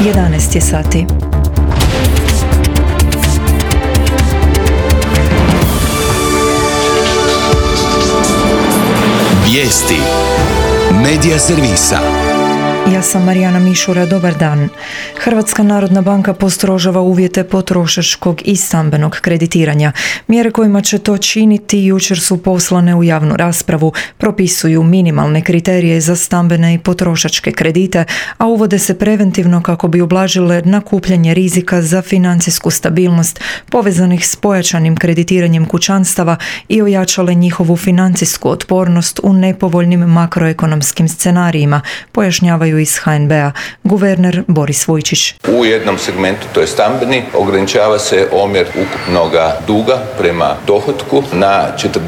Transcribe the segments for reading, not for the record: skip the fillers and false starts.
11 je sati. Vijesti Medija servisa. Ja sam Marijana Mišura, dobar dan. Hrvatska narodna banka postrožava uvjete potrošačkog i stambenog kreditiranja. Mjere kojima će to činiti jučer su poslane u javnu raspravu, propisuju minimalne kriterije za stambene i potrošačke kredite, a uvode se preventivno kako bi ublažile nakupljanje rizika za financijsku stabilnost povezanih s pojačanim kreditiranjem kućanstava i ojačale njihovu financijsku otpornost u nepovoljnim makroekonomskim scenarijima, pojašnjavaju iz HNB-a guverner Boris Vujčić. U jednom segmentu, to je stambeni, ograničava se omjer ukupnog duga prema dohotku na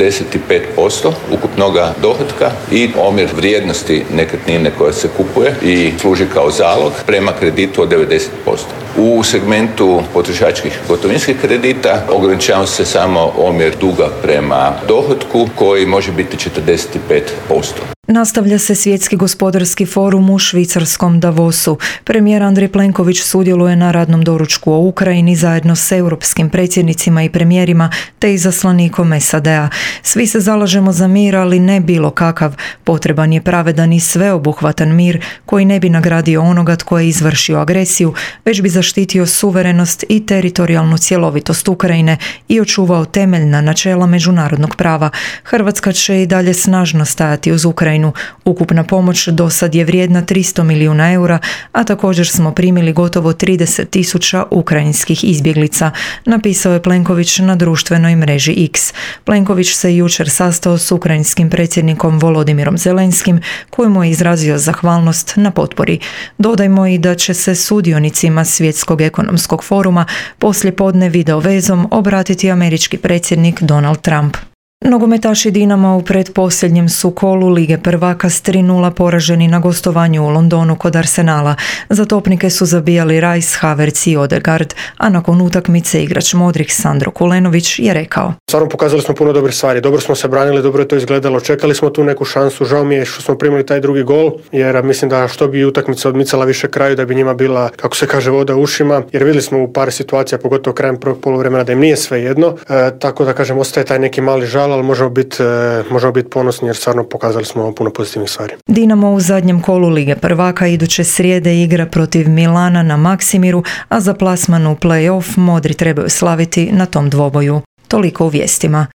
45% ukupnog dohotka i omjer vrijednosti nekretnine koja se kupuje i služi kao zalog prema kreditu od 90%. U segmentu potrošačkih gotovinskih kredita ograničava se samo omjer duga prema dohotku koji može biti 45%. Nastavlja se Svjetski gospodarski forum u švicarskom Davosu. Premijer Andrej Plenković sudjeluje na radnom doručku o Ukrajini zajedno s europskim predsjednicima i premijerima te izaslanikom SAD-a. Svi se zalažemo za mir, ali ne bilo kakav. Potreban je pravedan i sveobuhvatan mir koji ne bi nagradio onoga tko je izvršio agresiju, već bi zaštitio suverenost i teritorijalnu cjelovitost Ukrajine i očuvao temeljna načela međunarodnog prava. Hrvatska će i dalje snažno stajati uz Ukrajinu. Ukupna pomoć do sad je vrijedna 300 milijuna eura, a također smo primili gotovo 30.000 ukrajinskih izbjeglica, napisao je Plenković na društvenoj mreži X. Plenković se jučer sastao s ukrajinskim predsjednikom Volodimirom Zelenskim, kojemu je izrazio zahvalnost na potpori. Dodajmo i da će se sudionicima Svjetskog ekonomskog foruma poslijepodne video vezom obratiti američki predsjednik Donald Trump. Nogometaši Dinama u pretposljednjem su kolu Lige prvaka s 3:0 poraženi na gostovanju u Londonu kod Arsenala. Za topnike su zabijali Rice, Havertz i Odegaard, a nakon utakmice igrač Modric Sandro Kulenović je rekao: Stvarno pokazali smo puno dobrih stvari, dobro smo se branili, dobro je to izgledalo, čekali smo tu neku šansu, žao mi je što smo primili taj drugi gol, jer mislim da što bi utakmica odmicala više kraju, da bi njima bila, kako se kaže, voda u ušima, jer vidjeli smo u par situacija, pogotovo krajem prvog poluvremena, da im nije sve jedno, tako da kažem, ostaje taj neki mali žal, ali možemo biti ponosni jer stvarno pokazali smo puno pozitivnih stvari. Dinamo u zadnjem kolu Lige prvaka iduće srijede igra protiv Milana na Maksimiru, a za plasman u play-off modri trebaju slaviti na tom dvoboju. Toliko u vijestima.